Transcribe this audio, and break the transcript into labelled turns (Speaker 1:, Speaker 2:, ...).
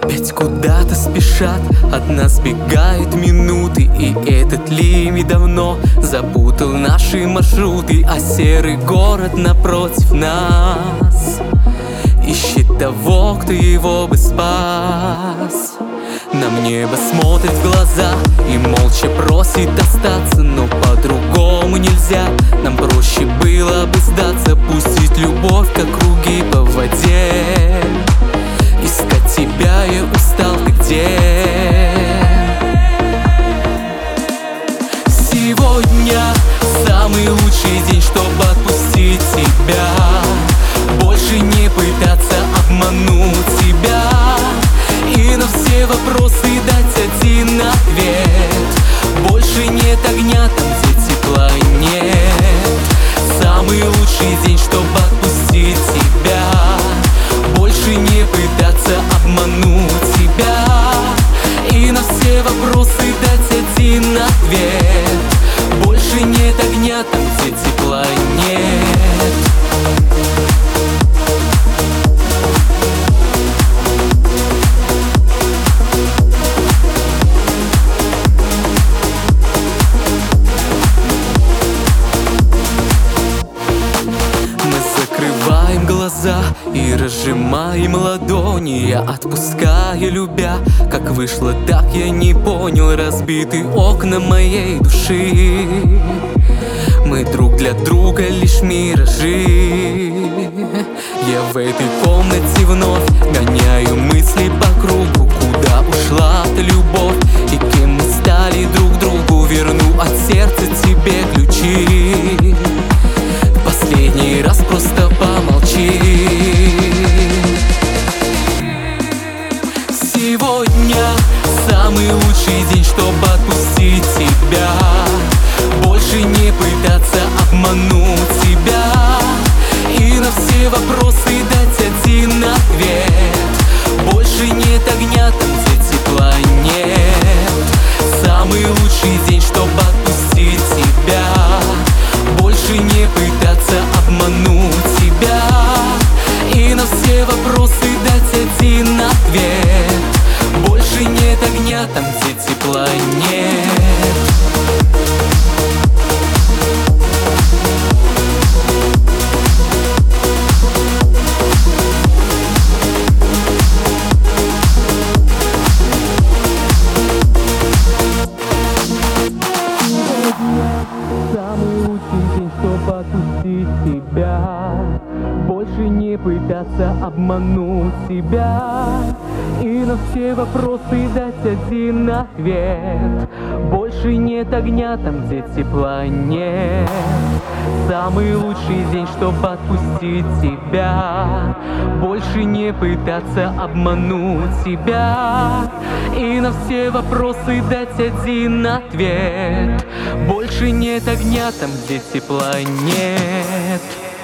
Speaker 1: Опять куда-то спешат, от нас бегают минуты, и этот лимит давно запутал наши маршруты. А серый город напротив нас ищет того, кто его бы спас. Нам небо смотрит в глаза и молча просит остаться, но по-другому нельзя. Нам проще было бы сдаться, пустить любовь, как круги по воде. Искать тебя я устал, ты где? Сегодня самый лучший день, чтобы отпустить тебя, больше не пытаться обмануть тебя и на все вопросы дать один ответ. Больше нет огня там, где тепла нет. Самый лучший день, чтобы отпустить тебя, больше не пытаться обмануть тебя и на все вопросы дать один ответ. Больше нет огня там, где тепла нет. Глаза и разжимаем ладони, я отпускаю, любя. Как вышло, так я не понял. Разбиты окна моей души, мы друг для друга лишь миражи. Я в этой комнате вновь гоняю мысли по кругу. Куда ушла та любовь и кем мы стали друг другу? Верну от сердца тебе ключи. Последний раз просто помолчи. Сегодня самый лучший день, чтобы отпустить тебя, больше не пытаться обмануть тебя и на все вопросы дать один ответ. Больше нет огня там, где тепла нет. Самый лучший день, чтобы отпустить тебя, больше не пытаться обмануть тебя и на все вопросы дать один ответ. Больше нет огня там, где тепла нет. Отпустить тебя, больше не пытаться обмануть тебя и на все вопросы дать один ответ. Больше нет огня там, где тепла нет. Самый лучший день, чтобы отпустить тебя, больше не пытаться обмануть тебя и на все вопросы дать один ответ. Больше нет огня там, где тепла нет.